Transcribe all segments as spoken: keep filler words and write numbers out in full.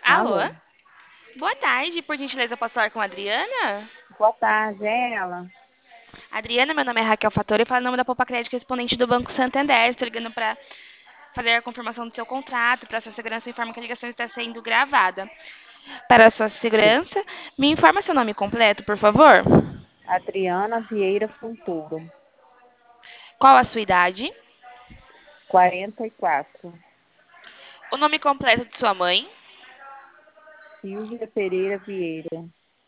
Alô? Alô? Boa tarde, por gentileza, posso falar com a Adriana? Boa tarde, é ela. Adriana, meu nome é Raquel Fatori e falo em nome da Poupa Crédito, correspondente do Banco Santander. Estou ligando para fazer a confirmação do seu contrato. Para sua segurança, informa que a ligação está sendo gravada. Para a sua segurança, me informa seu nome completo, por favor. Adriana Vieira Fonturo, Qual a sua idade? quarenta e quatro. O nome completo de sua mãe? Silvia Pereira Vieira,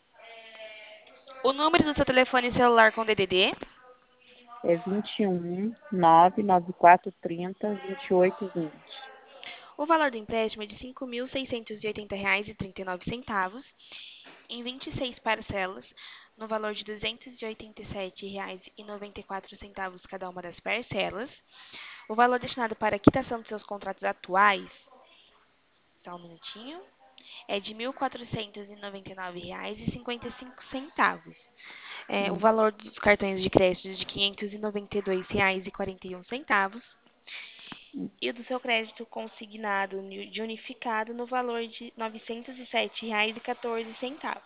O número do seu telefone celular com D D D? é vinte e um, nove nove quatro três zero, vinte e oito vinte. O valor do empréstimo é de cinco mil seiscentos e oitenta reais e trinta e nove centavos, em vinte e seis parcelas, no valor de duzentos e oitenta e sete reais e noventa e quatro centavos cada uma das parcelas. O valor destinado para a quitação dos seus contratos atuais, só um minutinho, é de mil quatrocentos e noventa e nove reais e cinquenta e cinco centavos. É, o Hum, valor dos cartões de crédito é de quinhentos e noventa e dois reais e quarenta e um centavos hum, e o do seu crédito consignado de unificado no valor de novecentos e sete reais e quatorze centavos.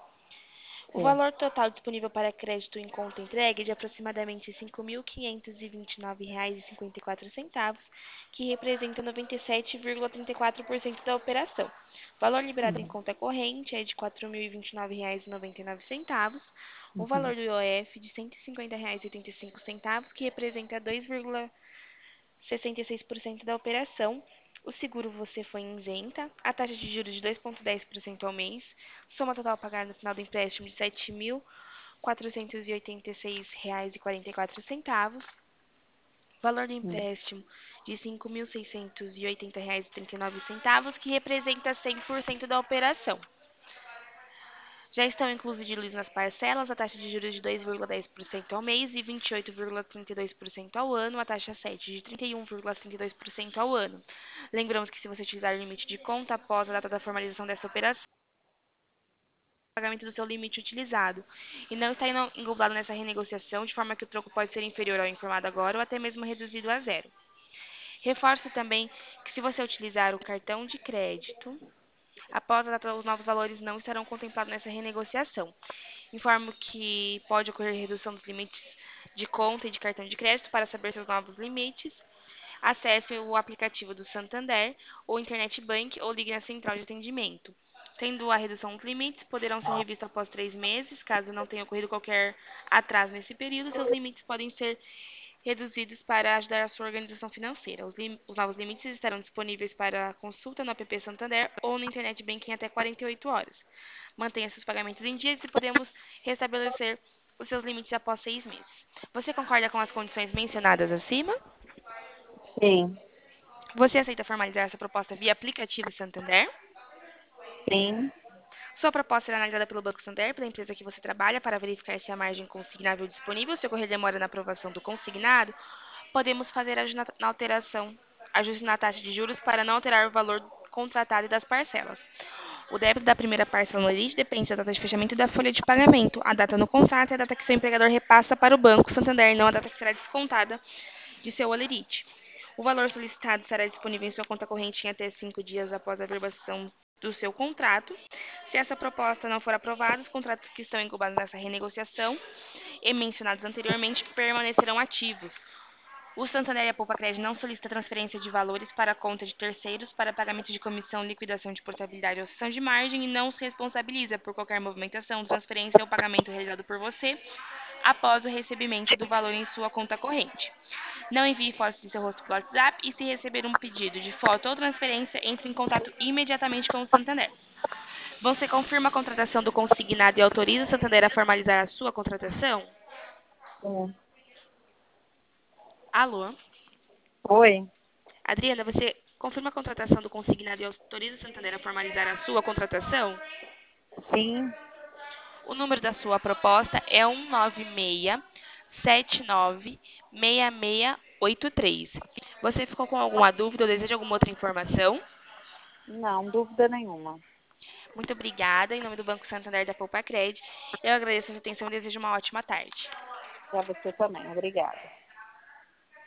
O certo. valor total disponível para crédito em conta entregue é de aproximadamente cinco mil quinhentos e vinte e nove reais e cinquenta e quatro centavos, que representa noventa e sete vírgula trinta e quatro por cento da operação. O valor liberado em Hum, conta corrente é de quatro mil e vinte e nove reais e noventa e nove centavos. O uhum, valor do I O F de cento e cinquenta reais e oitenta e cinco centavos, que representa dois vírgula sessenta e seis por cento da operação. O seguro você foi isenta, a taxa de juros de dois vírgula dez por cento ao mês, soma total a pagar no final do empréstimo de sete mil quatrocentos e oitenta e seis reais e quarenta e quatro centavos, valor do hum, empréstimo de cinco mil seiscentos e oitenta reais e trinta e nove centavos, que representa cem por cento da operação. Já estão inclusos de luz nas parcelas a taxa de juros de dois vírgula dez por cento ao mês e vinte e oito vírgula trinta e dois por cento ao ano, a taxa sete de trinta e um vírgula trinta e dois por cento ao ano. Lembramos que se você utilizar o limite de conta após a data da formalização dessa operação, o pagamento do seu limite utilizado e não está englobado nessa renegociação, de forma que o troco pode ser inferior ao informado agora ou até mesmo reduzido a zero. Reforço também que se você utilizar o cartão de crédito, após a data, os novos valores não estarão contemplados nessa renegociação. Informo que pode ocorrer redução dos limites de conta e de cartão de crédito. Para saber seus novos limites, acesse o aplicativo do Santander ou Internet Bank ou ligue na central de atendimento. Tendo a redução dos limites, poderão ser revistos após três meses. Caso não tenha ocorrido qualquer atraso nesse período, seus limites podem ser reduzidos para ajudar a sua organização financeira. Os, lim- os novos limites estarão disponíveis para consulta no app Santander ou no Internet Banking até quarenta e oito horas. Mantenha seus pagamentos em dias e podemos restabelecer os seus limites após seis meses. Você concorda com as condições mencionadas acima? sim, Você aceita formalizar essa proposta via aplicativo Santander? sim, Sua proposta será analisada pelo Banco Santander, pela empresa que você trabalha, para verificar se a margem consignável disponível. Se ocorrer demora na aprovação do consignado, podemos fazer ajuste na alteração, ajuste na taxa de juros para não alterar o valor contratado e das parcelas. O débito da primeira parcela no limite depende da data de fechamento da folha de pagamento. A data no contrato é a data que seu empregador repassa para o Banco Santander, não a data que será descontada de seu holerite. O valor solicitado será disponível em sua conta corrente em até cinco dias após a verbação do seu contrato. Se essa proposta não for aprovada, os contratos que estão englobados nessa renegociação e mencionados anteriormente permanecerão ativos. O Santander e a Poupa Crédito não solicita transferência de valores para a conta de terceiros para pagamento de comissão, liquidação de portabilidade ou cessão de margem e não se responsabiliza por qualquer movimentação, transferência ou pagamento realizado por você após o recebimento do valor em sua conta corrente. Não envie fotos de seu rosto pelo WhatsApp e se receber um pedido de foto ou transferência, entre em contato imediatamente com o Santander. Você confirma a contratação do consignado e autoriza o Santander a formalizar a sua contratação? sim. Alô? Oi, Adriana, você confirma a contratação do consignado e autoriza o Santander a formalizar a sua contratação? sim, O número da sua proposta é um nove seis sete nove seis seis oito três. Você ficou com alguma dúvida ou deseja alguma outra informação? não, dúvida nenhuma. Muito obrigada. Em nome do Banco Santander da Poupa Cred, eu agradeço a sua atenção e desejo uma ótima tarde. Para você também, obrigada.